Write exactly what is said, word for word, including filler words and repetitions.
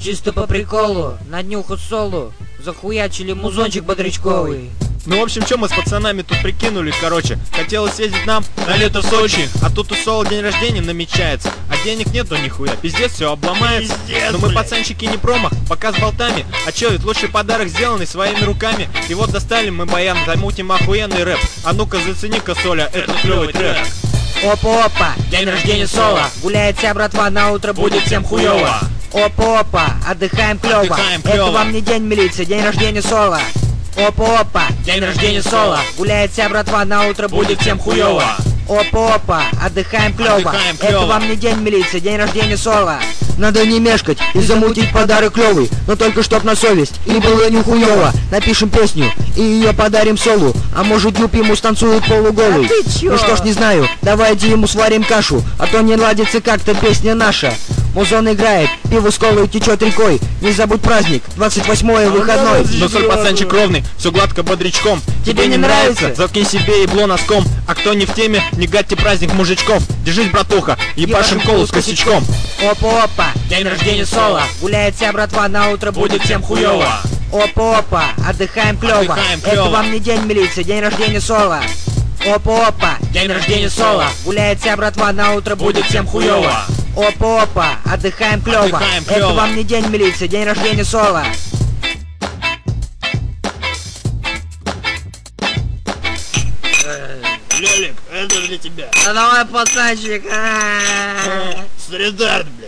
Чисто по приколу, на днюху солу захуячили музончик бодрячковый. Ну, в общем, что мы с пацанами тут прикинули, короче. Хотелось съездить нам на лето в Сочи, а тут у Соло день рождения намечается. А денег нету нихуя, пиздец, все обломается. Пиздец, но мы, блядь, пацанчики, не промах, пока с болтами. А чё, ведь лучший подарок сделанный своими руками. И вот достали мы баян, замутим охуенный рэп. А ну-ка зацени-ка, Соля, это клёвый трек. Опа-опа, день рождения Соло, гуляет вся братва, на утро будет всем хуёво. Опа-опа, отдыхаем клёво, Отдыхаем это клёво. вам не день милиции, день рождения Соло. Опа-опа, день рождения Соло, гуляет вся братва, на утро будет всем хуёво. Опа-опа, отдыхаем клёво, Отдыхаем это клёво. вам не день милиции, день рождения Соло. Надо не мешкать и замутить подарок клёвый, но только чтоб на совесть и было не хуёво. Напишем песню и ее подарим Солу, а может Юп ему станцует полуголый. А ты чё? Ну что ж, не знаю, давайте ему сварим кашу, а то не ладится как-то песня наша. Музон играет, пиво с колой течет рекой. Не забудь праздник, двадцать восьмое выходной. Ну, соль, пацанчик ровный, все гладко бодрячком. Тебе не нравится? Заткни себе ебло носком. А кто не в теме, не гадьте праздник мужичков. Держись, братуха, ебашим колу с косячком. Опа-опа, день рождения Соло, гуляет вся братва, на утро будет всем хуёво. Опа-опа, отдыхаем клёво, Отдыхаем это клёво. вам не день милиции, день рождения Соло. Опа-опа, день рождения Соло, гуляет вся братва, на утро будет всем хуёво. Опа-опа, отдыхаем клёво, Отдыхаем это клёво. вам не день милиции, день рождения Соло. Лёлик, это для тебя. Ну давай, пацанчик. Средард, бля.